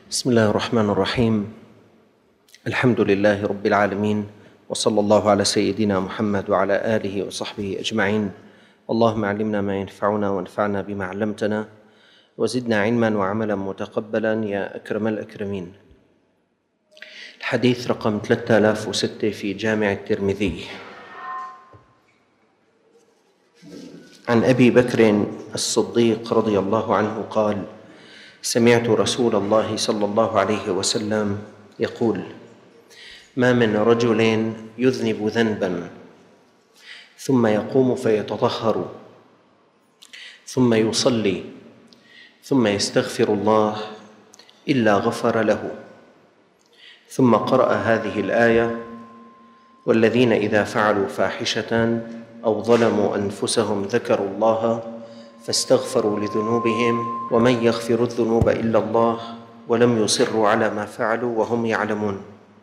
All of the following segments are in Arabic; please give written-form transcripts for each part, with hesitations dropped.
بسم الله الرحمن الرحيم. الحمد لله رب العالمين، وصلى الله على سيدنا محمد وعلى آله وصحبه أجمعين. اللهم علمنا ما ينفعنا وانفعنا بما علمتنا، وزدنا علما وعملا متقبلا يا أكرم الأكرمين. الحديث رقم 3006 في جامع الترمذي، عن أبي بكر الصديق رضي الله عنه قال: سمعت رسول الله صلى الله عليه وسلم يقول: ما من رجل يذنب ذنبا ثم يقوم فيتطهر ثم يصلي ثم يستغفر الله إلا غفر له. ثم قرأ هذه الآية: والذين إذا فعلوا فاحشة أو ظلموا أنفسهم ذكروا الله فاستغفروا لذنوبهم ومن يغفر الذنوب إلا الله ولم يصروا على ما فعلوا وهم يعلمون.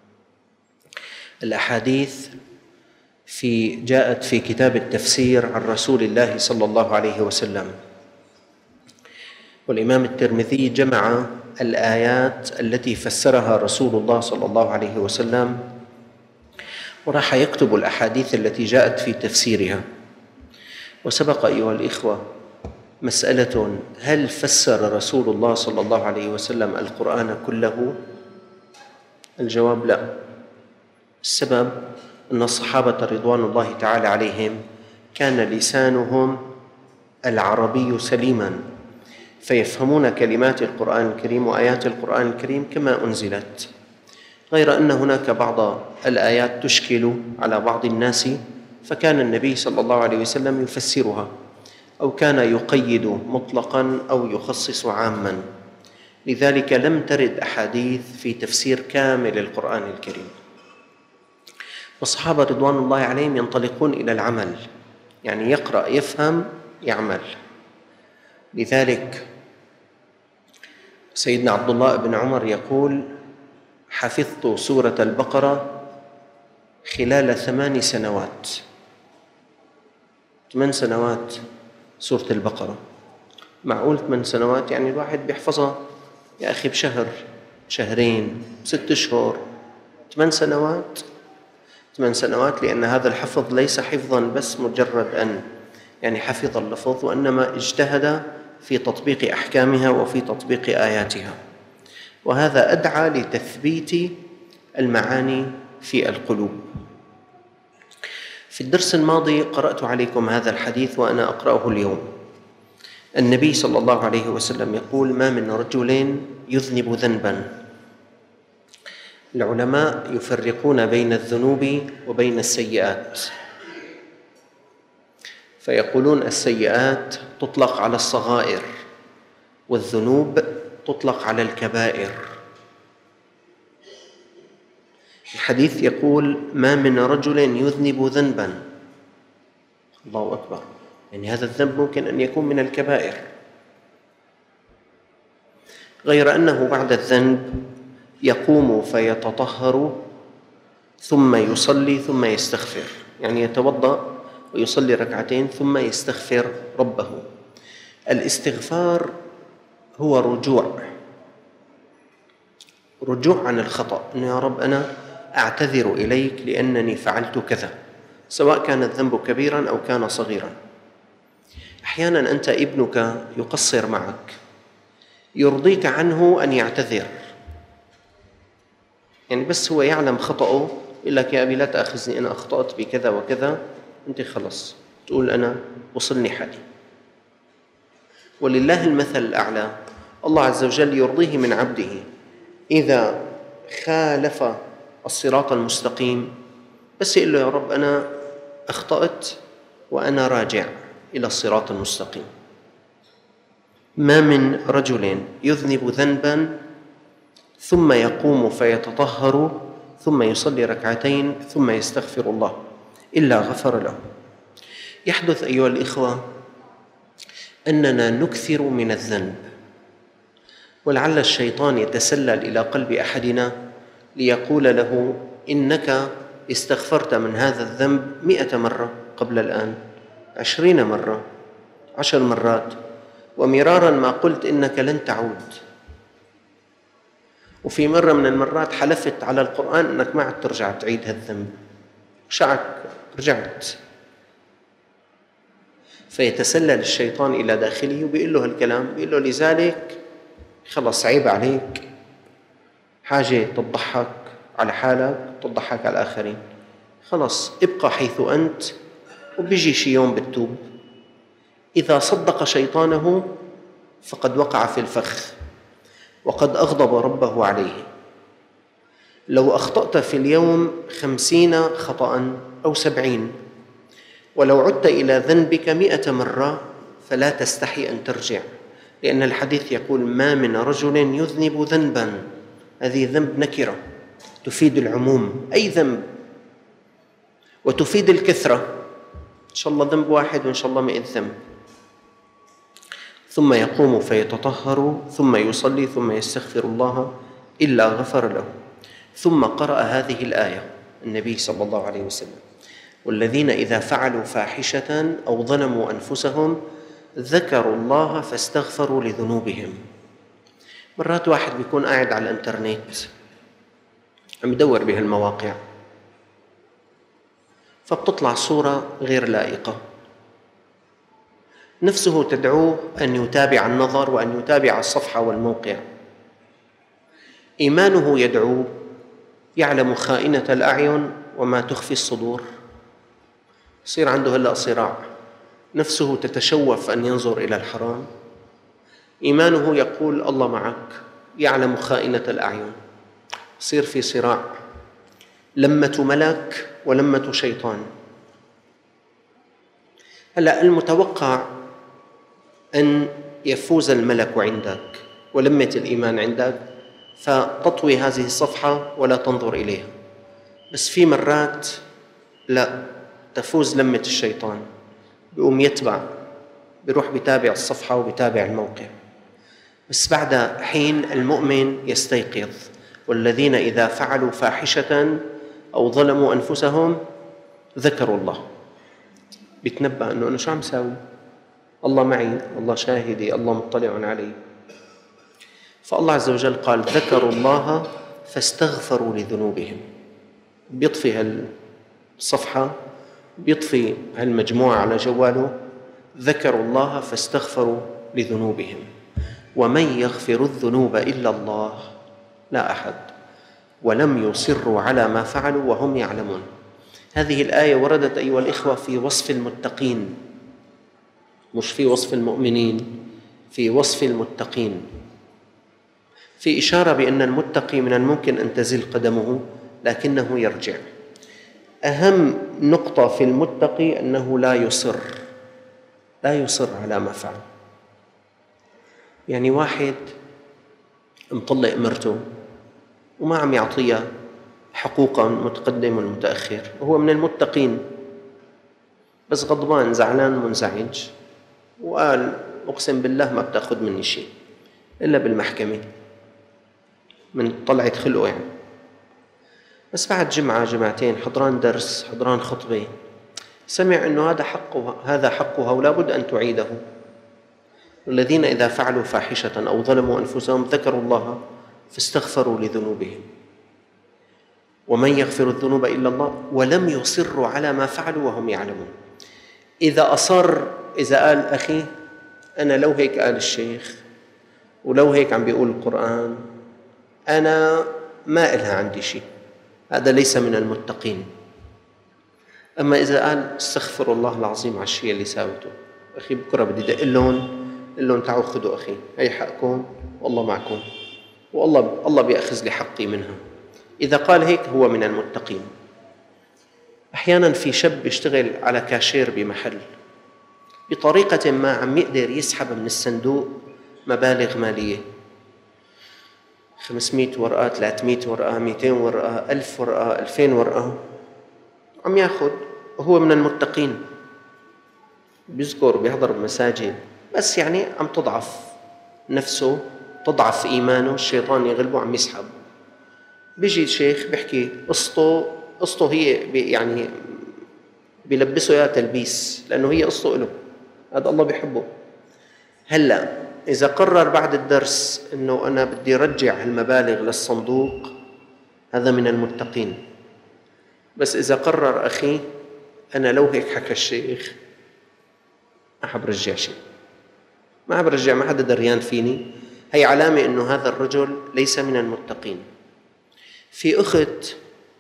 الأحاديث جاءت في كتاب التفسير عن رسول الله صلى الله عليه وسلم، والإمام الترمذي جمع الآيات التي فسرها رسول الله صلى الله عليه وسلم، وراح يكتب الأحاديث التي جاءت في تفسيرها. وسبق أيها الإخوة مسألة: هل فسر رسول الله صلى الله عليه وسلم القرآن كله؟ الجواب لا. السبب أن الصحابة رضوان الله تعالى عليهم كان لسانهم العربي سليما، فيفهمون كلمات القرآن الكريم وآيات القرآن الكريم كما أنزلت، غير أن هناك بعض الآيات تشكل على بعض الناس، فكان النبي صلى الله عليه وسلم يفسرها، أو كان يقيد مطلقا أو يخصص عاما. لذلك لم ترد أحاديث في تفسير كامل القرآن الكريم. والصحابة رضوان الله عليهم ينطلقون إلى العمل، يعني يقرأ يفهم يعمل. لذلك سيدنا عبد الله بن عمر يقول: حفظت سورة البقرة خلال 8 سنوات. 8 سنوات سورة البقرة، معقول 8 سنوات؟ يعني الواحد بيحفظها يا أخي بشهر، شهرين، 6 أشهر. 8 سنوات، 8 سنوات، لأن هذا الحفظ ليس حفظا بس مجرد أن يعني حفظ اللفظ، وإنما اجتهد في تطبيق أحكامها وفي تطبيق آياتها، وهذا أدعى لتثبيت المعاني في القلوب. في الدرس الماضي قرأت عليكم هذا الحديث وأنا أقرأه اليوم. النبي صلى الله عليه وسلم يقول: ما من رجل يذنب ذنبا. العلماء يفرقون بين الذنوب وبين السيئات، فيقولون السيئات تطلق على الصغائر، والذنوب تطلق على الكبائر. الحديث يقول: ما من رجل يذنب ذنبا. الله أكبر، يعني هذا الذنب ممكن أن يكون من الكبائر، غير أنه بعد الذنب يقوم فيتطهر ثم يصلي ثم يستغفر، يعني يتوضأ ويصلي ركعتين ثم يستغفر ربه. الاستغفار هو رجوع عن الخطأ، إنه يا رب أنا أعتذر إليك لأنني فعلت كذا، سواء كان الذنب كبيرا أو كان صغيرا. أحيانا أنت ابنك يقصر معك، يرضيك عنه أن يعتذر، يعني بس هو يعلم خطأه، يقول لك: يا أبي لا تأخذني، أنا أخطأت بكذا وكذا. أنت خلص تقول: أنا وصلني حالي. ولله المثل الأعلى، الله عز وجل يرضيه من عبده إذا خالف الصراط المستقيم، بس يقول له: يا رب أنا أخطأت وأنا راجع إلى الصراط المستقيم. ما من رجل يذنب ذنبا ثم يقوم فيتطهر ثم يصلي ركعتين ثم يستغفر الله إلا غفر له. يحدث أيها الإخوة أننا نكثر من الذنب، ولعل الشيطان يتسلل إلى قلب أحدنا ليقول له: إنك استغفرت من هذا الذنب 100 مرة قبل الآن، 20 مرة، 10 مرات، ومرارا ما قلت إنك لن تعود. وفي مرة من المرات حلفت على القرآن أنك ما عاد ترجع تعيد هالذنب، شعك رجعت. فيتسلل الشيطان إلى داخله وبيقول له هالكلام، بيقول له لذلك خلص عيب عليك، حاجة تضحك على حالك تضحك على الآخرين، خلص ابقى حيث أنت وبيجي شي يوم بتتوب. إذا صدق شيطانه فقد وقع في الفخ وقد أغضب ربه عليه. لو أخطأت في اليوم 50 خطأ أو 70، ولو عدت إلى ذنبك 100 مرة فلا تستحي أن ترجع، لأن الحديث يقول ما من رجل يذنب ذنبا، هذه ذنب نكرة تفيد العموم، أي ذنب، وتفيد الكثرة، إن شاء الله ذنب واحد وإن شاء الله 100 ذنب، ثم يقوم فيتطهر ثم يصلي ثم يستغفر الله إلا غفر له. ثم قرأ هذه الآية النبي صلى الله عليه وسلم: والذين إذا فعلوا فاحشة أو ظلموا أنفسهم ذكروا الله فاستغفروا لذنوبهم. مرات واحد بيكون قاعد على الإنترنت عم يدور بهالمواقع، فبتطلع صورة غير لائقة، نفسه تدعوه أن يتابع النظر وأن يتابع الصفحة والموقع، إيمانه يدعوه، يعلم خائنة الأعين وما تخفي الصدور، يصير عنده هلأ صراع، نفسه تتشوف أن ينظر إلى الحرام، إيمانه يقول الله معك، يعلم خائنة الأعين، يصير في صراع، لمة ملك ولمة شيطان. هلأ المتوقع أن يفوز الملك عندك ولمة الإيمان عندك فتطوي هذه الصفحة ولا تنظر إليها، بس في مرات لا، تفوز لمة الشيطان، بيقوم يتبع، بيروح بيتابع الصفحة وبيتابع الموقع، بس بعد حين المؤمن يستيقظ: والذين إذا فعلوا فاحشة أو ظلموا أنفسهم ذكروا الله، بيتنبأ أنه أنا شو عم ساوي، الله معي، الله شاهدي، الله مطلع علي. فالله عز وجل قال ذكروا الله فاستغفروا لذنوبهم، بيطفي هالصفحة، بيطفي هالمجموعة على جواله، ذكروا الله فاستغفروا لذنوبهم. ومن يغفر الذنوب إلا الله، لا أحد، ولم يصروا على ما فعلوا وهم يعلمون. هذه الآية وردت أيها الإخوة في وصف المتقين، مش في وصف المؤمنين، في وصف المتقين، في إشارة بأن المتقي من الممكن أن تزل قدمه لكنه يرجع. أهم نقطة في المتقي أنه لا يصر على ما فعل. يعني واحد مطلق مرته وما عم يعطيها حقوقا متقدم ومتأخر، وهو من المتقين، بس غضبان زعلان منزعج، وقال أقسم بالله ما بتأخذ مني شيء إلا بالمحكمة من طلعت خلقه يعني. بس بعد جمعة جمعتين حضران درس، حضران خطبة، سمع أنه هذا حقها ولا بد أن تعيده. والذين إذا فعلوا فاحشة أو ظلموا أنفسهم ذكروا الله فاستغفروا لذنوبهم. ومن يغفر الذنوب إلا الله ولم يصروا على ما فعلوا وهم يعلمون. إذا أصر، إذا قال أخي أنا لو هيك قال الشيخ ولو هيك عم بيقول القرآن أنا ما إلها عندي شيء، هذا ليس من المتقين. أما إذا قال استغفر الله العظيم على الشيء اللي ساوته، أخي بكرة بدي دق لهم تعالوا خذوا أخي، هي حقكم والله معكم، والله بيأخذ لي حقي منها. إذا قال هيك هو من المتقين. أحيانا في شاب يشتغل على كاشير بمحل، بطريقة ما عم يقدر يسحب من الصندوق مبالغ مالية، 500 ورقة، 300 ورقة، 200 ورقة، 1000 ورقة، 2000 ورقة، عم ياخذ، وهو من المتقين، بيذكر بيحضر بمساجد، بس يعني عم تضعف نفسه، تضعف إيمانه، الشيطان يغلبه، عم يسحب. بيجي الشيخ بيحكي قصته هي يعني بيلبسه إياه تلبيس، لأنه هي قصته له، هذا الله بيحبه. هلأ إذا قرر بعد الدرس أنه أنا بدي رجع المبالغ للصندوق هذا من المتقين. بس إذا قرر أخي أنا لو هيك حكى الشيخ ما حبرجع شيء، ما حبرجع، ما حدا دريان فيني، هي علامة أنه هذا الرجل ليس من المتقين. في أخت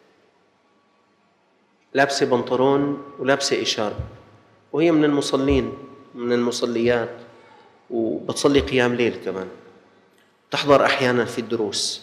لابسة بنطلون ولابسة إشارب، وهي من المصلين من المصليات، وبتصلي قيام ليل كمان، تحضر أحيانا في الدروس،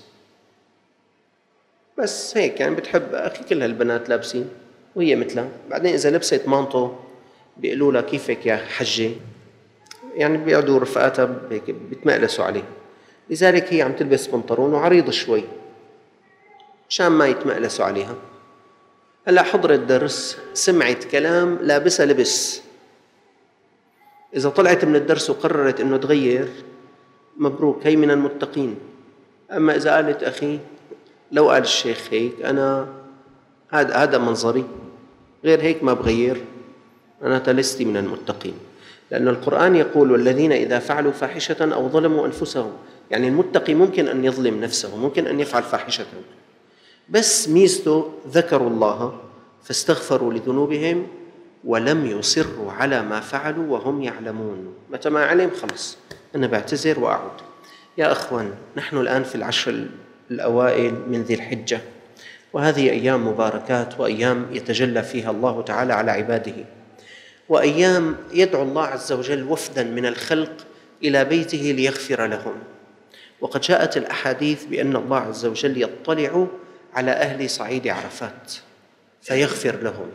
بس هيك يعني بتحب أخي كل هالبنات لابسين وهي مثلها. بعدين إذا لبست مانطو بيقولوا لها كيفك يا حجة، يعني بيقعدوا رفقاتها هيك بيتمقلسوا عليه، لذلك هي عم تلبس بنطلون وعريض شوي مشان ما يتمقلسوا عليها. هلا حضرت درس، سمعت كلام لابسها لبس، إذا طلعت من الدرس وقررت إنه تغير مبروك، هي من المتقين. أما إذا قالت أخي لو قال الشيخ هيك أنا هذا منظري، غير هيك ما بغير، أنا لست من المتقين. لأن القرآن يقول والذين إذا فعلوا فاحشة أو ظلموا أنفسهم، يعني المتقي ممكن أن يظلم نفسه، ممكن أن يفعل فاحشة، بس ميزته ذكروا الله فاستغفروا لذنوبهم ولم يصروا على ما فعلوا وهم يعلمون. متى ما علم خلص أنا بعتذر وأعود. يا أخوان، نحن الآن في العشر الأوائل من ذي الحجة، وهذه أيام مباركات وأيام يتجلى فيها الله تعالى على عباده، وأيام يدعو الله عز وجل وفدا من الخلق إلى بيته ليغفر لهم. وقد جاءت الأحاديث بأن الله عز وجل يطلع على أهل صعيد عرفات فيغفر لهم.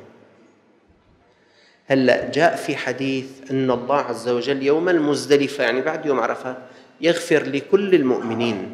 هلأ جاء في حديث أن الله عز وجل يوم المزدلفة، يعني بعد يوم عرفات، يغفر لكل المؤمنين.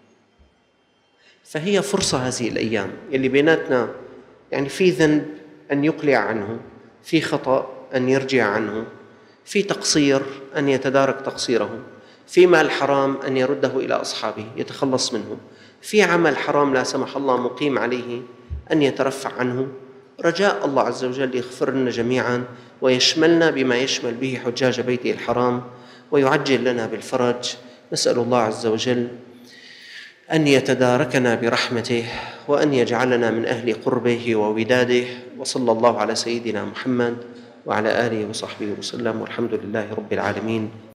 فهي فرصة هذه الأيام اللي بيناتنا، يعني في ذنب أن يقلع عنه، في خطأ أن يرجع عنه، في تقصير أن يتدارك تقصيره، في مال حرام أن يرده إلى أصحابه يتخلص منه، في عمل حرام لا سمح الله مقيم عليه أن يترفع عنه، رجاء الله عز وجل يغفر لنا جميعا ويشملنا بما يشمل به حجاج بيته الحرام ويعجل لنا بالفرج. نسأل الله عز وجل أن يتداركنا برحمته وأن يجعلنا من أهل قربه ووداده. وصلى الله على سيدنا محمد وعلى آله وصحبه وسلم، والحمد لله رب العالمين.